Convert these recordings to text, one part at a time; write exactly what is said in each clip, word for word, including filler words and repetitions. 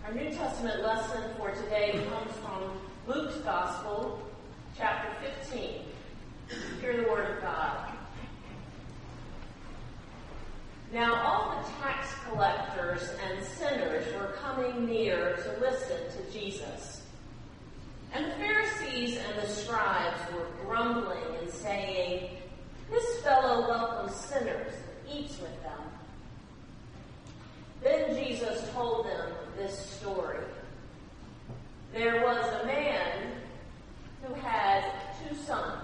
Our New Testament lesson for today comes from Luke's Gospel, chapter fifteen. Hear the word of God. Now all the tax collectors and sinners were coming near to listen to Jesus. And the Pharisees and the scribes were grumbling and saying, "This fellow welcomes sinners and eats with them." Then Jesus told them this story. There was a man who had two sons.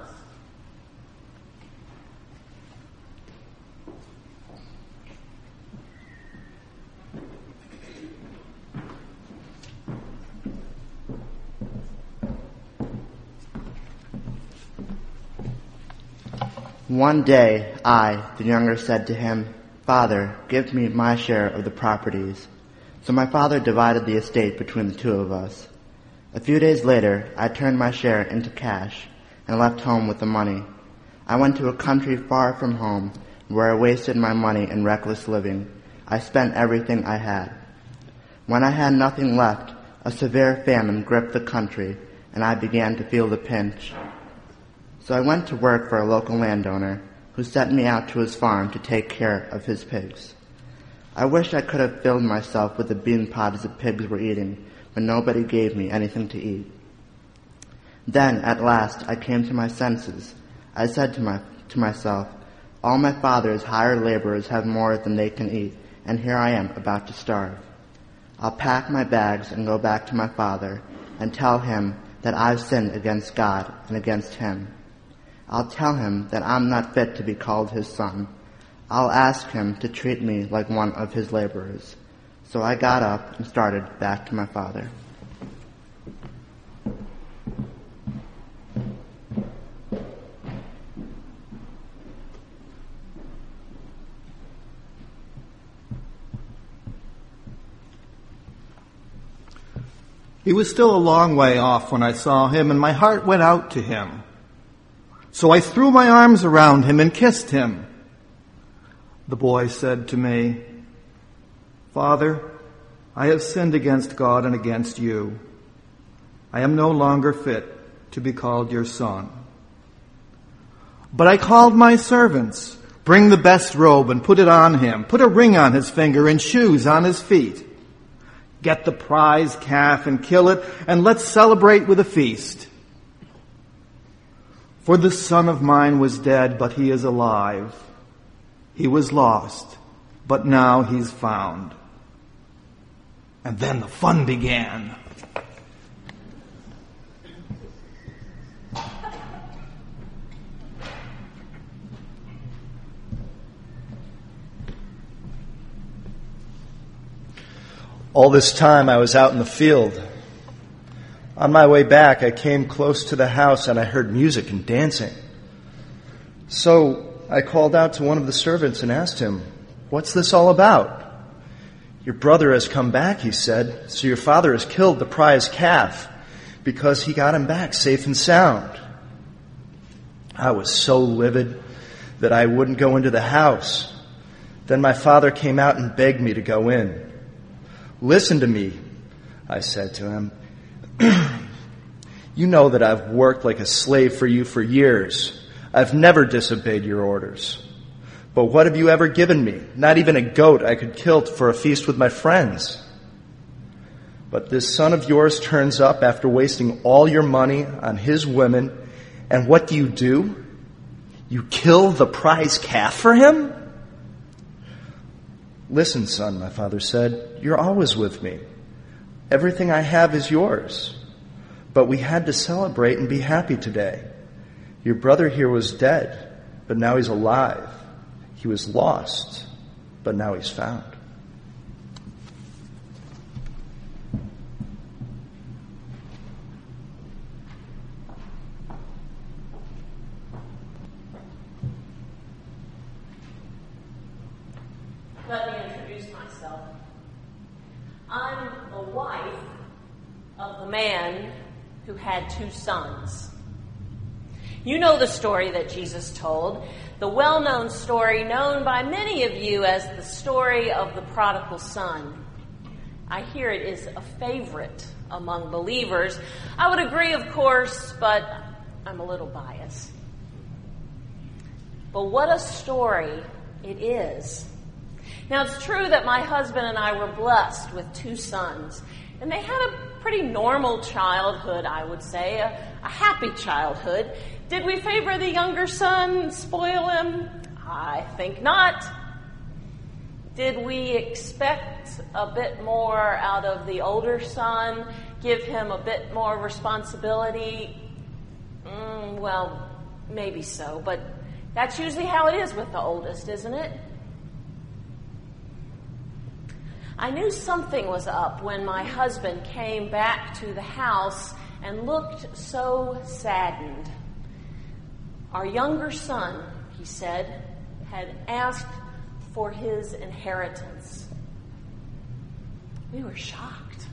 One day, I, the younger, said to him, "Father, give me my share of the properties." So my father divided the estate between the two of us. A few days later, I turned my share into cash and left home with the money. I went to a country far from home where I wasted my money in reckless living. I spent everything I had. When I had nothing left, a severe famine gripped the country, and I began to feel the pinch. So I went to work for a local landowner who sent me out to his farm to take care of his pigs. I wished I could have filled myself with the bean pods the pigs were eating, but nobody gave me anything to eat. Then, at last, I came to my senses. I said to, my, to myself, all my father's hired laborers have more than they can eat, and here I am about to starve. I'll pack my bags and go back to my father and tell him that I've sinned against God and against him. I'll tell him that I'm not fit to be called his son. I'll ask him to treat me like one of his laborers. So I got up and started back to my father. He was still a long way off when I saw him, and my heart went out to him. So I threw my arms around him and kissed him. The boy said to me, "Father, I have sinned against God and against you. I am no longer fit to be called your son." But I called my servants, "Bring the best robe and put it on him. Put a ring on his finger and shoes on his feet. Get the prize calf and kill it, and let's celebrate with a feast. For this son of mine was dead, but he is alive. He was lost, but now he's found." And then the fun began. All this time I was out in the field. On my way back, I came close to the house and I heard music and dancing. So I called out to one of the servants and asked him, "What's this all about?" "Your brother has come back," he said, "so your father has killed the prize calf because he got him back safe and sound." I was so livid that I wouldn't go into the house. Then my father came out and begged me to go in. "Listen to me," I said to him. "You know that I've worked like a slave for you for years. I've never disobeyed your orders. But what have you ever given me? Not even a goat I could kill for a feast with my friends. But this son of yours turns up after wasting all your money on his women, and what do you do? You kill the prize calf for him?" "Listen, son," my father said, "you're always with me. Everything I have is yours. But we had to celebrate and be happy today. Your brother here was dead, but now he's alive. He was lost, but now he's found." Let me introduce myself. I'm the wife of the man who had two sons. You know the story that Jesus told, the well-known story known by many of you as the story of the prodigal son. I hear it is a favorite among believers. I would agree, of course, but I'm a little biased. But what a story it is. Now, it's true that my husband and I were blessed with two sons, and they had a pretty normal childhood, I would say, a, a happy childhood. Did we favor the younger son, spoil him? I think not. Did we expect a bit more out of the older son, give him a bit more responsibility? Mm, well, maybe so, but that's usually how it is with the oldest, isn't it? I knew something was up when my husband came back to the house and looked so saddened. Our younger son, he said, had asked for his inheritance. We were shocked.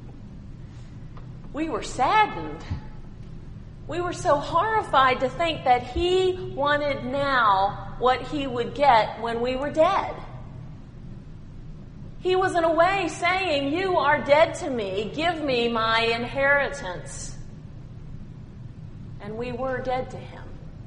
We were saddened. We were so horrified to think that he wanted now what he would get when we were dead. He was in a way saying, "You are dead to me. Give me my inheritance." And we were dead to him.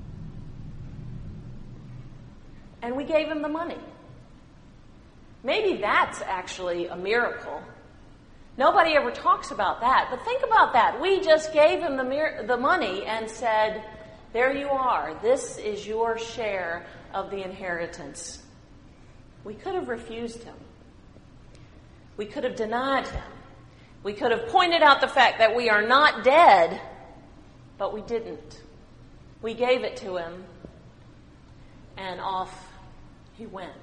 And we gave him the money. Maybe that's actually a miracle. Nobody ever talks about that, but think about that. We just gave him the, mir- the money and said, "There you are. This is your share of the inheritance." We could have refused him. We could have denied him. We could have pointed out the fact that we are not dead, but we didn't. We gave it to him, and off he went.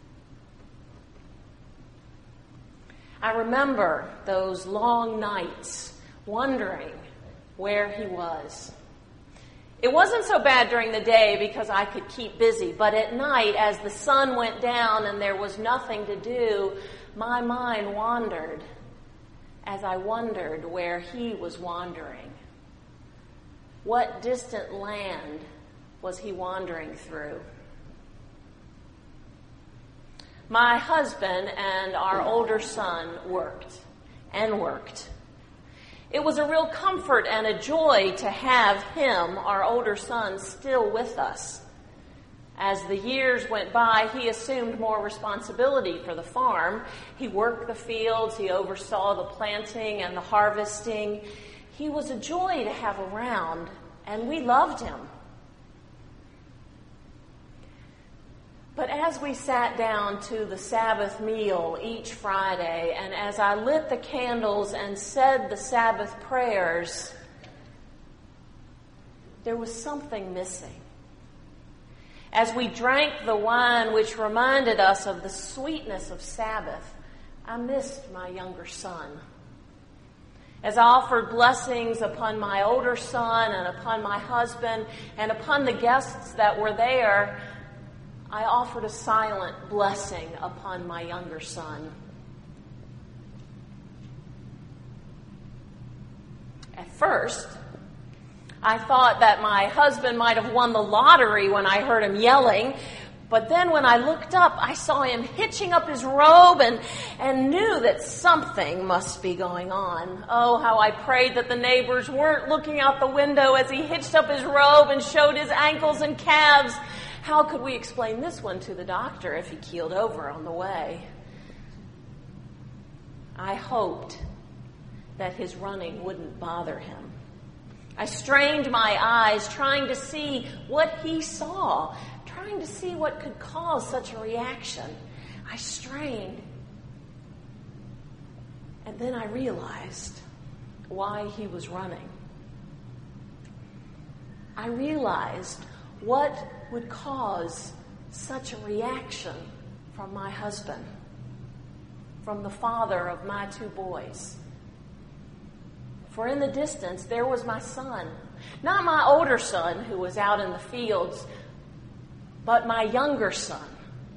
I remember those long nights wondering where he was. It wasn't so bad during the day because I could keep busy, but at night, as the sun went down and there was nothing to do, my mind wandered as I wondered where he was wandering. What distant land was he wandering through? My husband and our older son worked and worked. It was a real comfort and a joy to have him, our older son, still with us. As the years went by, he assumed more responsibility for the farm. He worked the fields, he oversaw the planting and the harvesting. He was a joy to have around, and we loved him. But as we sat down to the Sabbath meal each Friday, and as I lit the candles and said the Sabbath prayers, there was something missing. As we drank the wine which reminded us of the sweetness of Sabbath, I missed my younger son. As I offered blessings upon my older son and upon my husband and upon the guests that were there, I offered a silent blessing upon my younger son. At first, I thought that my husband might have won the lottery when I heard him yelling, but then when I looked up, I saw him hitching up his robe and, and knew that something must be going on. Oh, how I prayed that the neighbors weren't looking out the window as he hitched up his robe and showed his ankles and calves. How could we explain this one to the doctor if he keeled over on the way? I hoped that his running wouldn't bother him. I strained my eyes, trying to see what he saw, trying to see what could cause such a reaction. I strained. And then I realized why he was running. I realized what would cause such a reaction from my husband, from the father of my two boys. For in the distance, there was my son, not my older son who was out in the fields, but my younger son,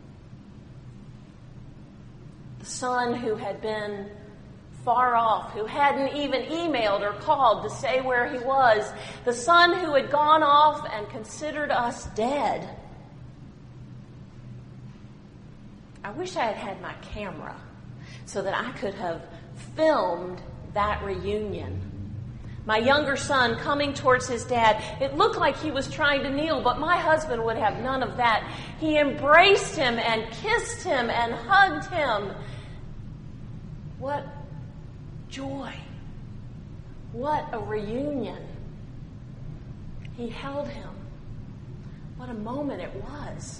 the son who had been far off, who hadn't even emailed or called to say where he was, the son who had gone off and considered us dead. I wish I had had my camera so that I could have filmed that reunion. My younger son coming towards his dad. It looked like he was trying to kneel, but my husband would have none of that. He embraced him and kissed him and hugged him. What joy. What a reunion. He held him. What a moment it was.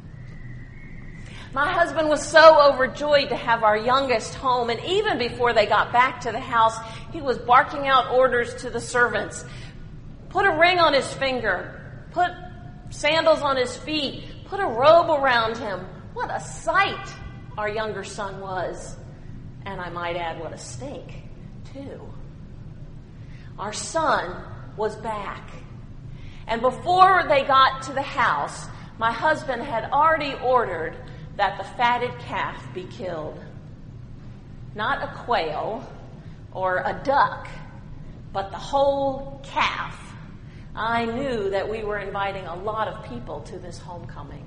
My husband was so overjoyed to have our youngest home, and even before they got back to the house, he was barking out orders to the servants. Put a ring on his finger. Put sandals on his feet. Put a robe around him. What a sight our younger son was. And I might add, what a stink, too. Our son was back. And before they got to the house, my husband had already ordered that the fatted calf be killed. Not a quail or a duck, but the whole calf. I knew that we were inviting a lot of people to this homecoming.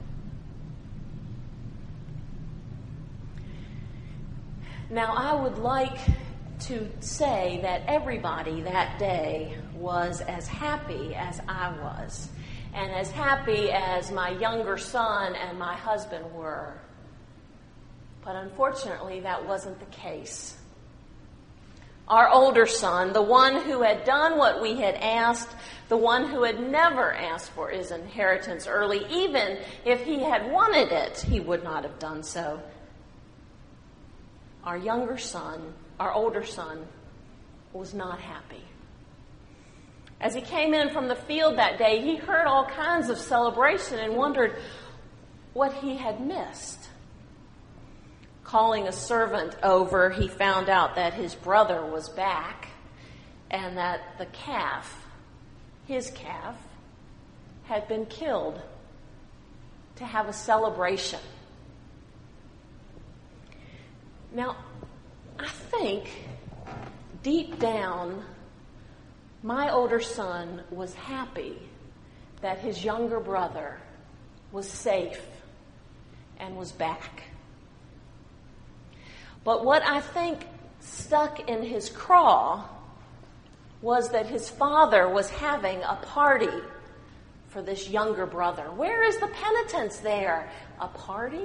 Now, I would like to say that everybody that day was as happy as I was, and as happy as my younger son and my husband were. But unfortunately, that wasn't the case. Our older son, the one who had done what we had asked, the one who had never asked for his inheritance early, even if he had wanted it, he would not have done so. Our younger son, our older son, was not happy. As he came in from the field that day, he heard all kinds of celebration and wondered what he had missed. Calling a servant over, he found out that his brother was back and that the calf, his calf, had been killed to have a celebration. Now, I think deep down, my older son was happy that his younger brother was safe and was back. But what I think stuck in his craw was that his father was having a party for this younger brother. Where is the penitence there? A party?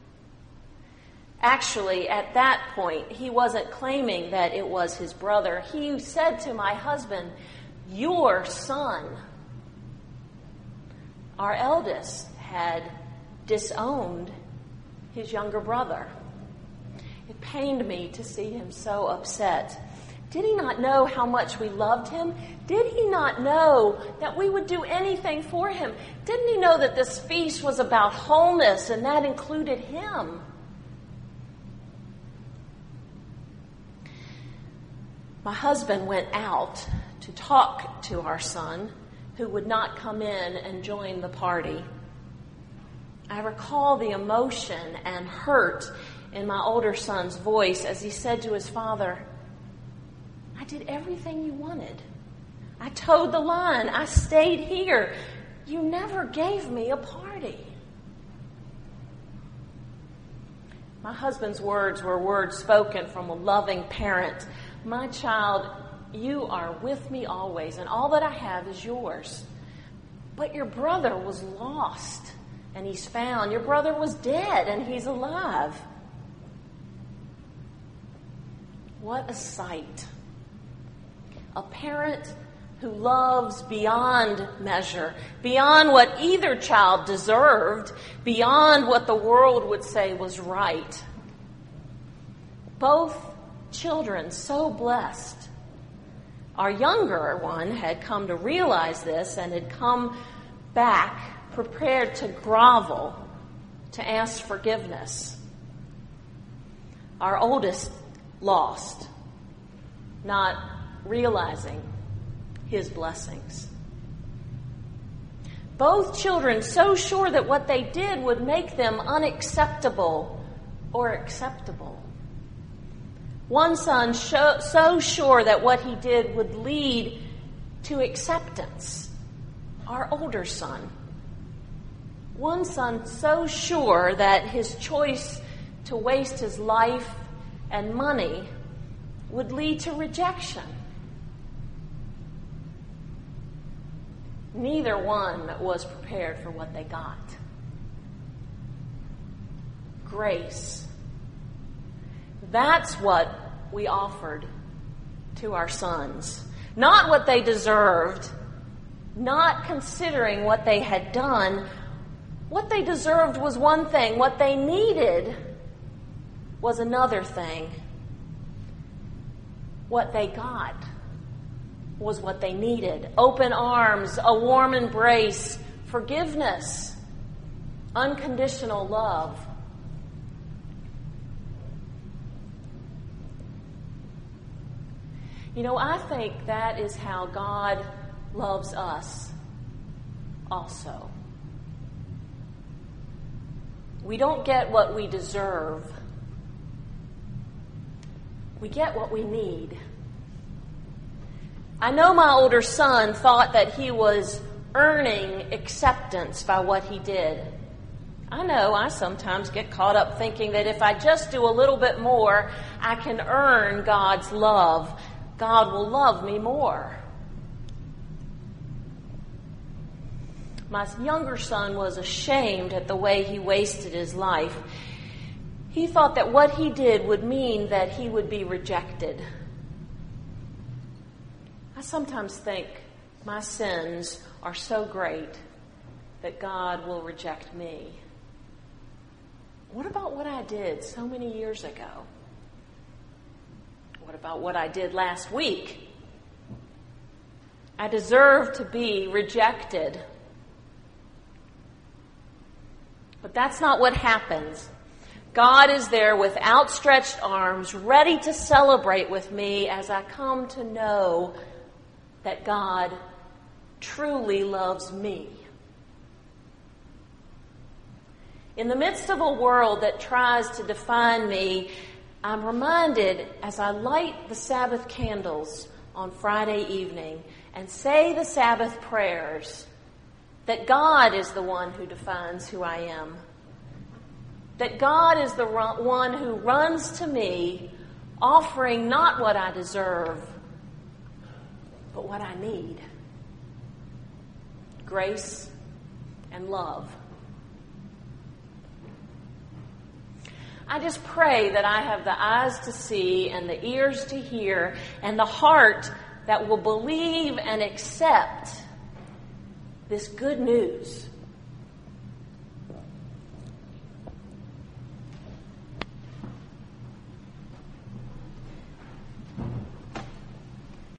Actually, at that point, he wasn't claiming that it was his brother. He said to my husband, "Your son." Our eldest had disowned his younger brother. It pained me to see him so upset. Did he not know how much we loved him? Did he not know that we would do anything for him? Didn't he know that this feast was about wholeness and that included him? My husband went out to talk to our son, who would not come in and join the party. I recall the emotion and hurt in my older son's voice as he said to his father, "I did everything you wanted. I towed the line. I stayed here. You never gave me a party." My husband's words were words spoken from a loving parent. "My child, you are with me always, and all that I have is yours. But your brother was lost, and he's found. Your brother was dead, and he's alive." What a sight. A parent who loves beyond measure, beyond what either child deserved, beyond what the world would say was right. Both children so blessed. Our younger one had come to realize this and had come back prepared to grovel, to ask forgiveness. Our oldest lost, not realizing his blessings. Both children so sure that what they did would make them unacceptable or acceptable. One son so, so sure that what he did would lead to acceptance. Our older son. One son so sure that his choice to waste his life and money would lead to rejection. Neither one was prepared for what they got. Grace. That's what we offered to our sons. Not what they deserved, not considering what they had done. What they deserved was one thing. What they needed was another thing. What they got was what they needed. Open arms, a warm embrace, forgiveness, unconditional love. You know, I think that is how God loves us also. We don't get what we deserve. We get what we need. I know my older son thought that he was earning acceptance by what he did. I know I sometimes get caught up thinking that if I just do a little bit more, I can earn God's love. God will love me more. My younger son was ashamed at the way he wasted his life. He thought that what he did would mean that he would be rejected. I sometimes think my sins are so great that God will reject me. What about what I did so many years ago? What about what I did last week? I deserve to be rejected. But that's not what happens. God is there with outstretched arms, ready to celebrate with me as I come to know that God truly loves me. In the midst of a world that tries to define me, I'm reminded as I light the Sabbath candles on Friday evening and say the Sabbath prayers that God is the one who defines who I am. That God is the one who runs to me, offering not what I deserve, but what I need. Grace and love. I just pray that I have the eyes to see and the ears to hear and the heart that will believe and accept this good news